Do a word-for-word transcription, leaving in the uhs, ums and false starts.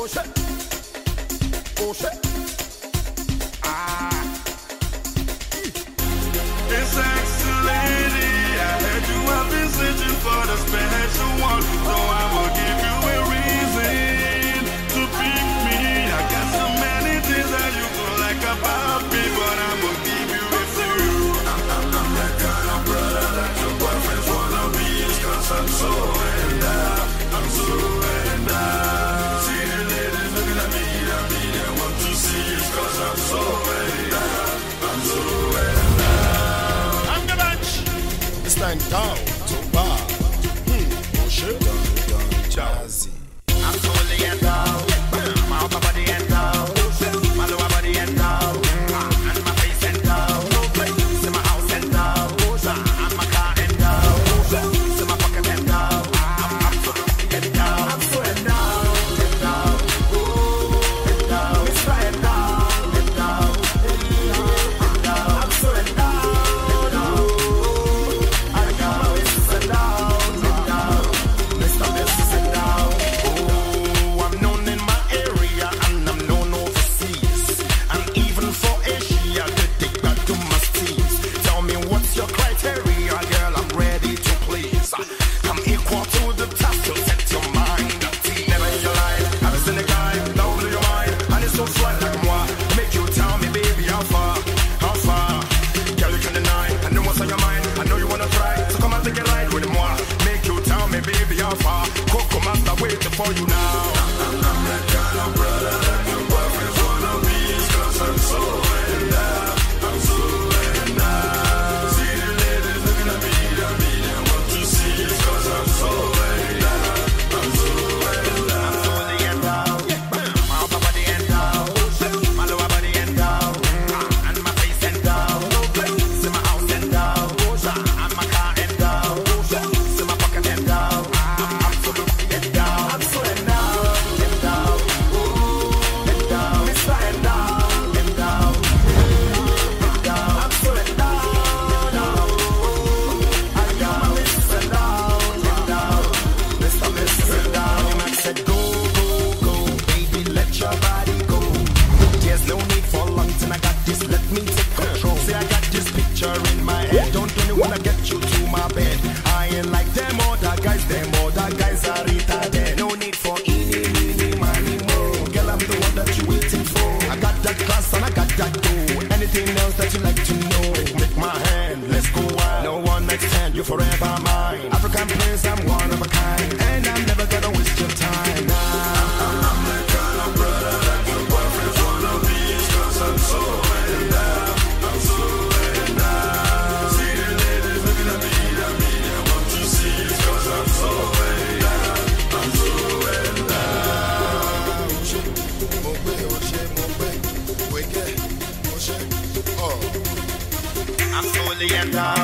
Down to bar, hmm, oh shit, Jazzy. I'm totally and down, my upper body and down, my lower body and down, and my face and down, see my house and down, and my car and down, see my pocket and down, I'm absolutely and down, I'm so and down, and down, ooh, and down, it's right and down, and down, and down, I'm so and down. For you now, I'm that kind of brother that your boyfriends wanna be. It's cause I'm so in love, I'm so in love. See the ladies looking at me, at me, and what you see is cause I'm so in love, I'm so in love. I'm so in love, my upper body and down, my lower body and down, and my face and down, see my house and down, and my car and down, see my pocket and down, I'm absolutely and down. Forever mine, African prince, I'm one of a kind, and I'm never gonna waste your time. Nah. I'm, I'm the kind of brother that your boyfriends wanna be. It's cause I'm so in love, I'm so in love. See the ladies looking at me, at me, and what you see is cause I'm so in love, I'm so in love. I'm totally in love.